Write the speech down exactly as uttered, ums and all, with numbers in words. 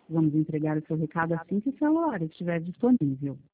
Vamos entregar o seu recado assim que o celular estiver disponível.